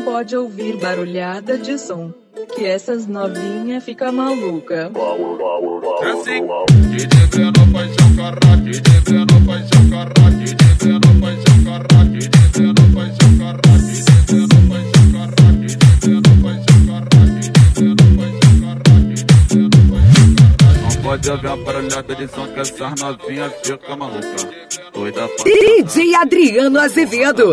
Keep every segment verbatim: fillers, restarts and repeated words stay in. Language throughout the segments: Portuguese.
pode ouvir barulhada de som, que essas novinha fica maluca. É assim, D J Breno faz chacarra, D J Breno faz chacarra, D J Breno faz chacarra, D J Breno faz chacarra, D J Breno faz chacarra, D J Breno faz chacarra, D J Breno faz chacarra, D J Breno faz chacarra. Não pode haver uma barulhada de som que essas novinha fica maluca. Doida pra D J Adriano Azevedo.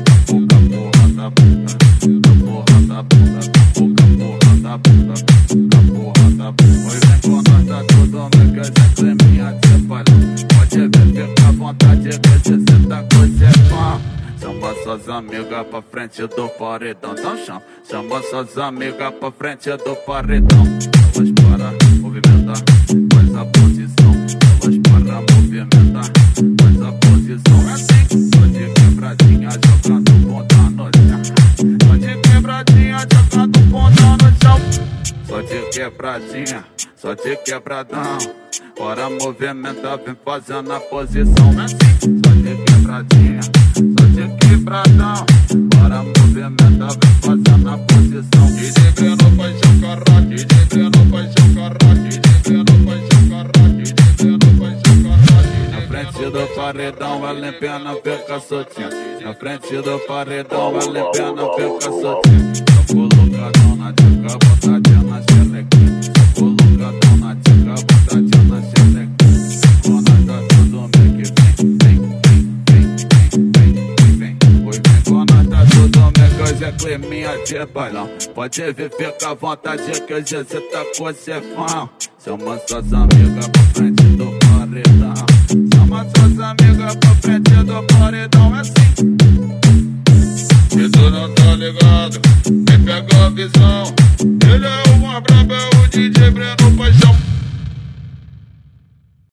Chama suas amigas pra frente do paredão, então chama. Chama suas amigas pra frente do paredão. Elas para movimentar, faz a posição. Elas para movimentar, faz a posição. Assim, só de quebradinha jogando ponta no chão. Só de quebradinha jogando ponta no chão. Só de quebradinha, só de quebradão. Bora movimentar, vem fazendo a posição. Assim, só de quebradinha, só de quebradão. Bora movimentar, vem fazendo a posição. D J Breno faz chacarra, D J Breno faz chacarra, D J Breno faz chacarra, D J Breno faz chacarra. Na frente do paredão, vale a pena ficar soltinha. Na frente do paredão, vale a pena ficar soltinha. Só colocadão na dica, botadinha na xerequinha. Só colocadão na dica, botadinha na xerequinha. Quando tá tudo meio que vem, vem, vem, vem, vem, vem, vem, vem. Oi, vem quando tá tudo meio que hoje é climinha de bailão. Pode vir, fica à vontade que hoje cê tá com cê fã. Chama suas amigas pra frente do paredão. Chama suas amigas pra frente do paredão, é assim. Se tu não tá ligado, vem pegar a visão. Ele é uma braba, é o D J Breno.